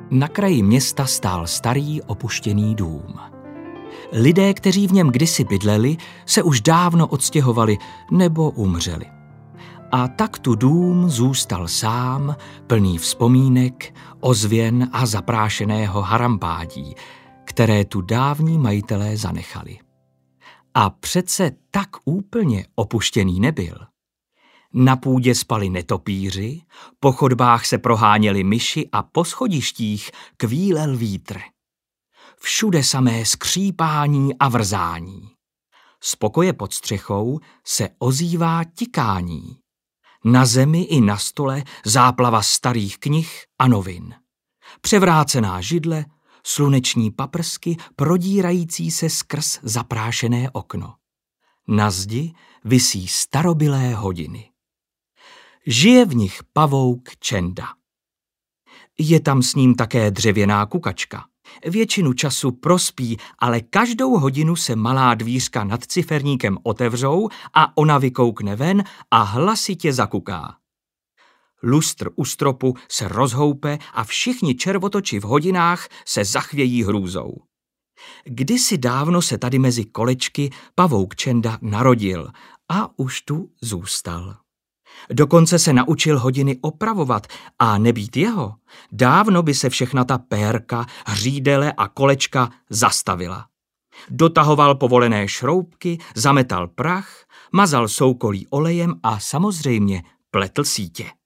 Na kraji města stál starý opuštěný dům. Lidé, kteří v něm kdysi bydleli, se už dávno odstěhovali nebo umřeli. A tak tu dům zůstal sám, plný vzpomínek, ozvěn a zaprášeného harampádí, které tu dávní majitelé zanechali. A přece tak úplně opuštěný nebyl. Na půdě spali netopýři, po chodbách se proháněly myši a po schodištích kvílel vítr. Všude samé skřípání a vrzání. Z pokoje pod střechou se ozývá tikání. Na zemi i na stole záplava starých knih a novin. Převrácená židle, sluneční paprsky prodírající se skrz zaprášené okno. Na zdi visí starobylé hodiny. Žije v nich pavouk Čenda. Je tam s ním také dřevěná kukačka. Většinu času prospí, ale každou hodinu se malá dvířka nad ciferníkem otevřou a ona vykoukne ven a hlasitě zakuká. Lustr u stropu se rozhoupe a všichni červotoči v hodinách se zachvějí hrůzou. Kdysi dávno se tady mezi kolečky pavouk Čenda narodil a už tu zůstal. Dokonce se naučil hodiny opravovat a nebýt jeho, dávno by se všechna ta pérka, hřídele a kolečka zastavila. Dotahoval povolené šroubky, zametal prach, mazal soukolí olejem a samozřejmě pletl sítě.